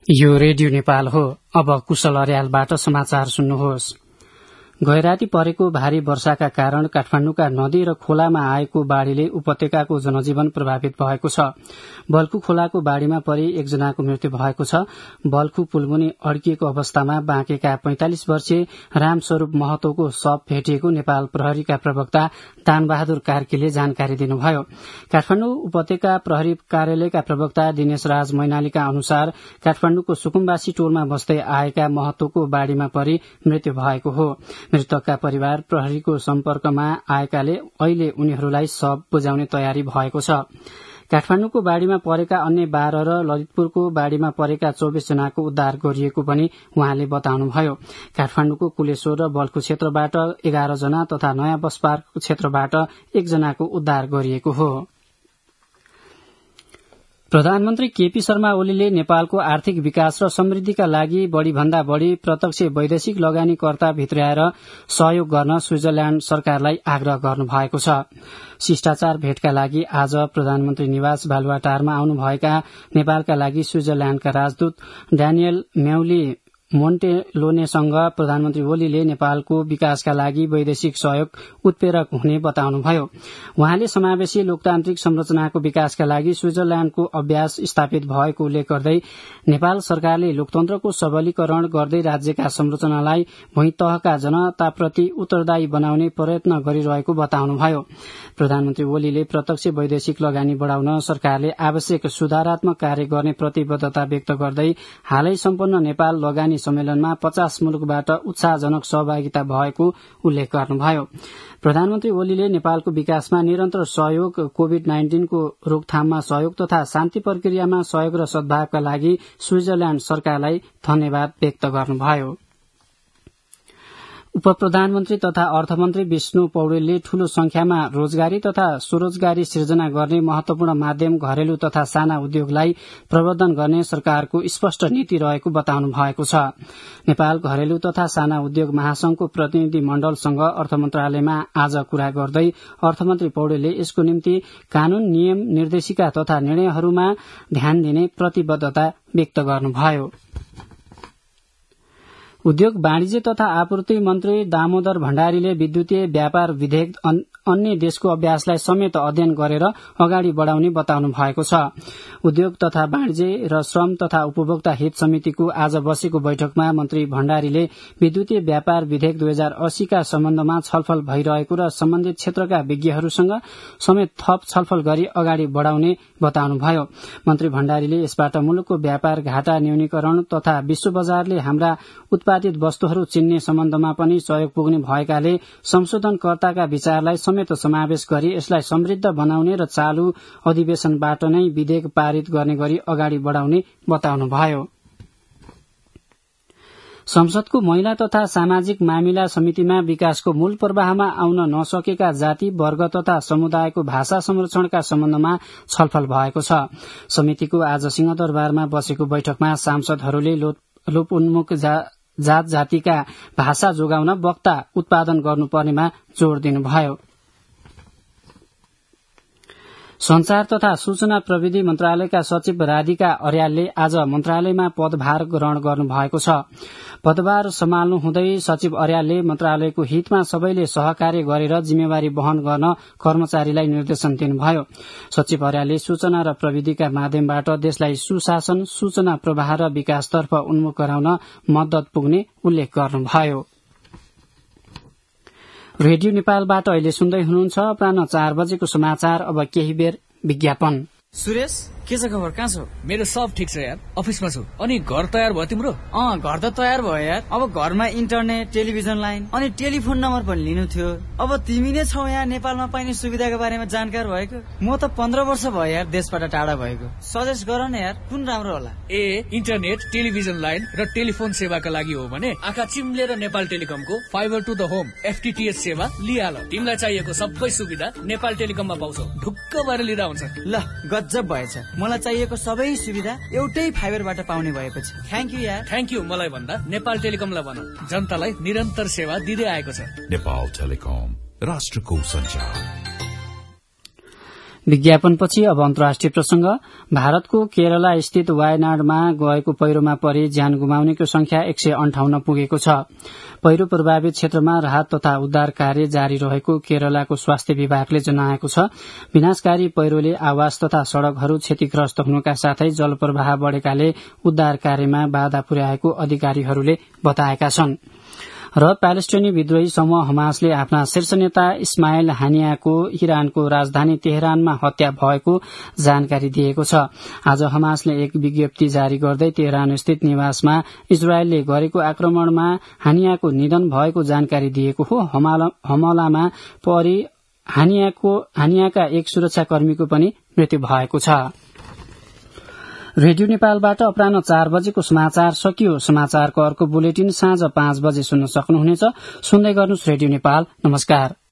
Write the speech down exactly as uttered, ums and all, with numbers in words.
यो रेडियो नेपाल हो। अब कुशल अर्यालबाट समाचार सुन्नुहोस्। गैराती परेको भारी वर्षाका कारण काठमाडौँका नदी र खोलामा आएको बाढ़ीले उपत्यकाको जनजीवन प्रभावित भएको छ। बल्खु खोलाको बाढ़ीमा परि एकजनाको मृत्यु भएको छ। बल्खु पुलमुनि अड्किएको अवस्थामा बाँकेका पैंतालिस वर्षीय रामस्वरूप महतोको शव भेटिएको नेपाल प्रहरीका प्रवक्ता दानबहादुर कार्कीले जानकारी दिनुभयो। काठमाडौँ उपत्यका प्रहरी कार्यालयका प्रवक्ता दिनेश राज मैनालीका अनुसार काठमाडौँको सुकुम्बासी टोलमा बस्दै आएका महतोको बाढ़ीमा परि मृत्यु भएको हो। मृतकका परिवार प्रहरीको सम्पर्कमा आएकाले अहिले उनीहरूलाई शव बुझाउने तयारी भएको छ। काठमाडौँको बाढ़ीमा परेका अन्य बाह्र र ललितपुरको बाढ़ीमा परेका चौबिस जनाको उद्धार गरिएको पनि उहाँले बताउनुभयो। काठमाडौँको कुलेश्वर र बल्खु क्षेत्रबाट एघार जना तथा नयाँ बस पार्क क्षेत्रबाट एकजनाको उद्धार गरिएको हो। प्रधानमन्त्री केपी शर्मा ओलीले नेपालको आर्थिक विकास र समृद्धिका लागि बढ़ीभन्दा बढ़ी प्रत्यक्ष वैदेशिक लगानीकर्ता भित्र्याएर सहयोग गर्न स्विजरल्याण्ड सरकारलाई आग्रह गर्नुभएको छ। शिष्टाचार भेटका लागि आज प्रधानमन्त्री निवास बालुवाटारमा आउनुभएका नेपालका लागि स्विजरल्याण्डका राजदूत ड्यानियल म्याउली मोन्टेलोनेसँग प्रधानमन्त्री ओलीले नेपालको विकासका लागि वैदेशिक सहयोग उत्प्रेरक हुने बताउनुभयो। उहाँले समावेशी लोकतान्त्रिक संरचनाको विकासका लागि स्विजरल्याण्डको अभ्यास स्थापित भएको उल्लेख गर्दै नेपाल सरकारले लोकतन्त्रको सबलीकरण गर्दै राज्यका संरचनालाई भूइँ तहका जनताप्रति उत्तरदायी बनाउने प्रयत्न गरिरहेको बताउनुभयो। प्रधानमन्त्री ओलीले प्रत्यक्ष वैदेशिक लगानी बढ़ाउन सरकारले आवश्यक सुधारात्मक कार्य गर्ने प्रतिबद्धता व्यक्त गर्दै हालै सम्पन्न नेपाल लगानी सम्मेलनमा पचास मुलुकबाट उत्साहजनक सहभागिता भएको उल्लेख गर्नुभयो। प्रधानमन्त्री ओलीले नेपालको विकासमा निरन्तर सहयोग, कोविड नाइन्टीन को रोकथाममा सहयोग तथा शान्ति प्रक्रियामा सहयोग र सद्भावका लागि स्विजरल्याण्ड सरकारलाई धन्यवाद व्यक्त गर्नुभयो। उपप्रधानमन्त्री तथा अर्थमन्त्री विष्णु पौडेलले ठूलो संख्यामा रोजगारी तथा स्वरोजगारी सृजना गर्ने महत्वपूर्ण माध्यम घरेलु तथा साना उद्योगलाई प्रवर्धन गर्ने सरकारको स्पष्ट नीति रहेको बताउनु भएको छ। नेपाल घरेलु तथा साना उद्योग महासंघको प्रतिनिधि मण्डलसँग अर्थ मन्त्रालयमा आज कुरा गर्दै अर्थमन्त्री पौडेलले यसको निम्ति कानून, नियम, निर्देशिका तथा निर्णयहरूमा ध्यान दिने प्रतिबद्धता व्यक्त गर्नुभयो। उद्योग, वाणिज्य तथा आपूर्ति मन्त्री दामोदर भण्डारीले विद्युतीय व्यापार विधेयक अन्य देशको अभ्यासलाई समेत अध्ययन गरेर अगाडि बढ़ाउने बताउनु भएको छ। उद्योग तथा वाणिज्य र श्रम तथा उपभोक्ता हित समितिको आज बसेको बैठकमा मन्त्री भण्डारीले विद्युतीय व्यापार विधेयक दुई हजार अस्सी का सम्बन्धमा छलफल भइरहेको र सम्बन्धित क्षेत्रका विज्ञहरूसँग समेत थप छलफल गरी अगाडि बढ़ाउने बताउनुभयो। मन्त्री भण्डारीले यसबाट मुलुकको व्यापार घाटा न्यूनीकरण तथा विश्व बजारले हाम्रा उत्पादित वस्तुहरू चिन्ने सम्बन्धमा पनि सहयोग पुग्ने भएकाले संशोधनकर्ताका विचारलाई समेत समावेश गरी यसलाई समृद्ध बनाउने र चालू अधिवेशनबाट नै विधेयक पारित गर्ने गरी अगाडि बढ़ाउने बताउनुभयो। संसदको महिला तथा सामाजिक मामिला समितिमा विकासको मूल प्रवाहमा आउन नसकेका जाति, वर्ग तथा समुदायको भाषा संरक्षणका सम्बन्धमा छलफल भएको छ। समितिको आज सिंहदरबारमा बसेको बैठकमा सांसदहरूले लोपोन्मुख जात जातिका भाषा जोगाउन वक्ता उत्पादन गर्नुपर्नेमा जोड़ दिनुभयो। संचार तथा सूचना प्रविधि मन्त्रालयका सचिव राधिका अर्यालले आज मन्त्रालयमा पदभार ग्रहण गर्नुभएको छ। पदभार सम्हाल्नु हुँदै सचिव अर्यालले मन्त्रालयको हितमा सबैले सहकार्य गरेर जिम्मेवारी वहन गर्न कर्मचारीलाई निर्देशन दिनुभयो। सचिव अर्यालले सूचना र प्रविधिका माध्यमबाट देशलाई सुशासन, सूचना प्रवाह र विकासतर्फ उन्मुख गराउन मद्दत पुग्ने उल्लेख गर्नुभयो। रेडियो नेपालबाट अहिले सुन्दै हुनुहुन्छ अपराह्न चार बजेको समाचार। अब केही बेर विज्ञापन। सुरेश, के छ खबर? कहाँ छौ? मेरो सब ठिक छ यार, अफिसमा छु। अनि घर तयार भयो तिम्रो? अँ, घर त तयार भयो यार। अब घरमा इन्टरनेट, टेलिभिजन लाइन अनि टेलिफोन नम्बर पनि लिनु थियो। अब तिमी नै छौ यहाँ नेपालमा पाइने सुविधाको बारेमा जानकार भएको। म त पन्ध्र वर्ष भयो यार देशबाट टाढा भएको। सजेस्ट गर न यार, कुन राम्रो होला? ए, इन्टरनेट, टेलिभिजन लाइन र टेलिफोन सेवाका लागि हो भने आँखा चिम्लेर नेपाल टेलिकमको fibre to the home FTTH सेवा लिहाल। तिमीलाई चाहिएको सबै सुविधा नेपाल टेलिकममा पाउँछौ। ढुक्क भएर लिँदा हुन्छ। ल, गजब भएछ। मलाई चाहिएको सबै सुविधा एउटै फाइबरबाट पाउने भएपछि थ्याङ्क यू यार। थ्याङ्क यू मलाई भन्दा नेपाल टेलिकमलाई भन, जनतालाई निरन्तर सेवा दिँदै आएको छ। नेपाल टेलिकम, राष्ट्रको सञ्चार। विज्ञापनपछि अब अन्तर्राष्ट्रिय प्रसंग। भारतको केरला स्थित वायनाडमा गएको पहिरोमा परि ज्यान गुमाउनेको संख्या एक सय अन्ठाउन्न पुगेको छ। पहिरो प्रभावित क्षेत्रमा राहत तथा उद्धार कार्य जारी रहेको केरलाको स्वास्थ्य विभागले जनाएको छ। विनाशकारी पहिरोले आवास तथा सड़कहरू क्षतिग्रस्त हुनुका साथै जलप्रवाह बढ़ेकाले उद्धार कार्यमा बाधा पुर्याएको अधिकारीहरूले बताएका छन्। र प्यालेस्टाइनी विद्रोही समूह हमासले आफ्ना शीर्ष नेता इस्माइल हानियाको इरानको राजधानी तेहरानमा हत्या भएको जानकारी दिएको छ। आज हमासले एक विज्ञप्ति जारी गर्दै तेहरान स्थित निवासमा इजरायलले गरेको आक्रमणमा हानियाको निधन भएको जानकारी दिएको हो। हमलामा परि हानियाको हानियाका एक सुरक्षाकर्मीको पनि मृत्यु भएको छ। रेडियो नेपालबाट अपराह्न चार बजेको समाचार सकियो। समाचारको अर्को बुलेटिन साँझ पाँच बजे सुन्न सक्नुहुनेछ। सुन्दै गर्नुहोस् रेडियो नेपाल। नमस्कार।